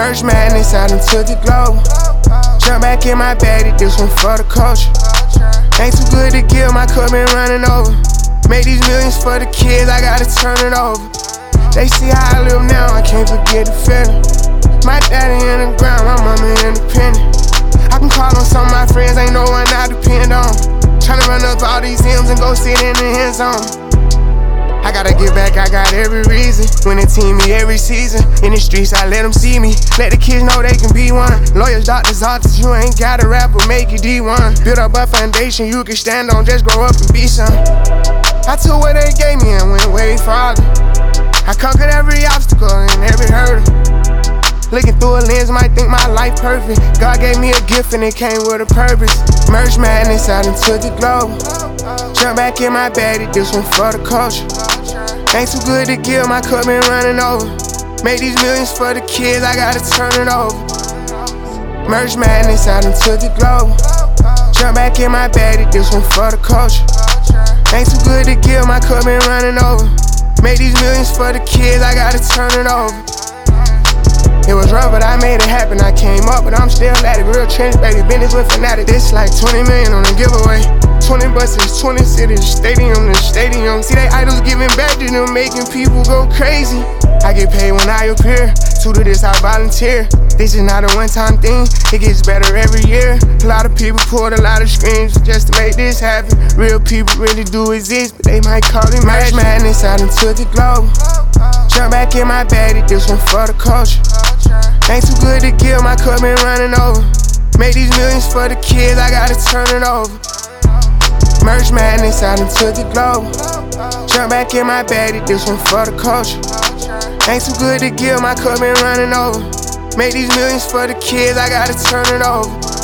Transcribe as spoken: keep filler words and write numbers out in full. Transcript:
Merch madness out into the globe. Jump back in my bag, this one for the culture. Ain't too good to give, my cup been running over. Made these millions for the kids, I gotta turn it over. They see how I live now, I can't forget the feeling. My daddy in the ground, my mama independent. I can call on some of my friends, ain't no one I depend on. Tryna run up all these M's and go sit in the end zone. I gotta get back, I got every reason. Winning team me every season. In the streets, I let them see me. Let the kids know they can be one. Lawyers, doctors, artists, you ain't gotta rap or make it D one. Build up a foundation you can stand on, just grow up and be some. I took what they gave me and went way farther. I conquered every obstacle and every hurdle. Looking through a lens, might think my life perfect. God gave me a gift and it came with a purpose. Merch madness out into the globe. Jump back in my bag, this one for the culture. Ain't too good to give, my cup been running over. Made these millions for the kids, I gotta turn it over. Merch madness out into the globe. Jump back in my bag, this one for the culture. Ain't too good to give, my cup been running over. Made these millions for the kids, I gotta turn it over. It was rough, but I made it happen. I came up, but I'm still at it. Real trench, baby, business with fanatic. This like twenty million on a giveaway. twenty buses, twenty cities, stadium to stadium. See they idols giving back to them, making people go crazy. I get paid when I appear. To do this, I volunteer. This is not a one-time thing, it gets better every year. A lot of people pulled a lot of screams just to make this happen. Real people really do exist, but they might call it magic. Merch madness out into the globe. Jump back in my bag, this one for the culture. Ain't too good to give, my cup been running over. Made these millions for the kids, I gotta turn it over. Merch madness out into the globe. Jump back in my bag, this one for the culture. Ain't too good to give, my cup been running over. Made these millions for the kids, I gotta turn it over.